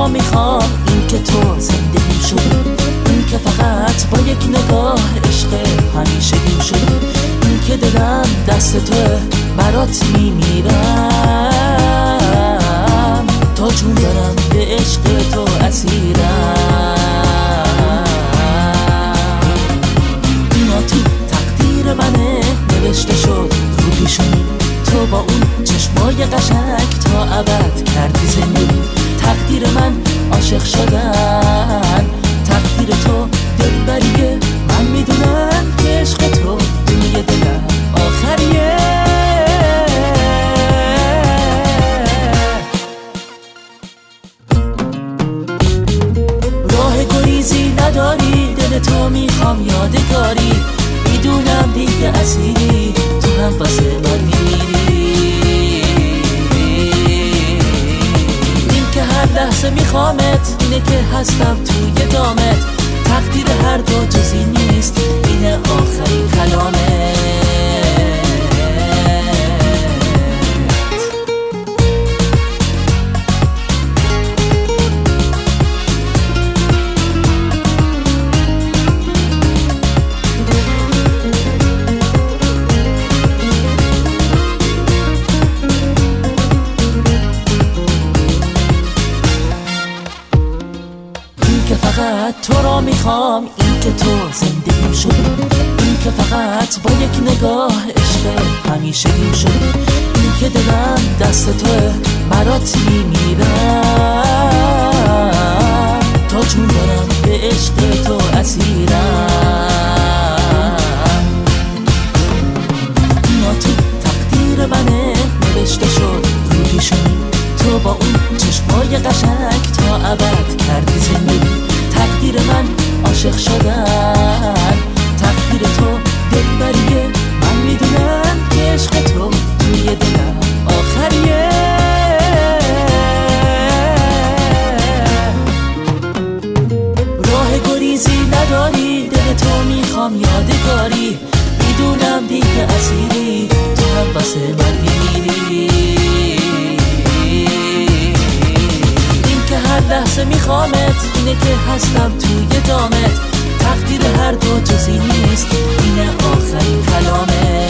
را میخوام، این که تو زندگیم شدی، این که فقط با یک نگاه عشق همیشگیم شدی، این که دلم دست توه برات میمیرم، تا جون دارم به عشق تو اسیرم. اینا تو تقدیر منه نوشته شد رو پیشونی، تو با اون چشمای قشنگ تا ابد کردی زندگی. تقدیر من عاشق شدن، تقدیر تو دلبریه، من میدونم که عشق تو توی دلم آخریه. راه گریزی نداری، دل تو میخوام یادگاری، میدونم دیگه اسیری، تو هم واسه من میمیری. این که هر لحظه میخوامت، اینه که هستم توی دامت، تقدیر هر دو جزی نیست، اینه آخرین کلامت. فقط تو را میخوام، این که تو زندگیم شدی، این که فقط با یک نگاه عشق همیشگیم شدی، این که دلم دست توه برات میمیرم، تا جون دارم به عشق تو اسیرم. اینا تو تقدیر منه نوشته شد رو پیشونی، تو با اون چشمای قشنگ تا ابد کردی زندگی. تقدیر من عاشق شدن، تقدیر تو دلبریه، من میدونم که عشق تو توی دلم آخریه. راه گریزی نداری، دل تو میخوام یادگاری، میدونم دیگه اسیری، تو هم واسه من میمیری. هر لحظه میخوامت، اینه که هستم توی دامت، تقدیر هر دو جزی نیست، اینه آخرین کلامت.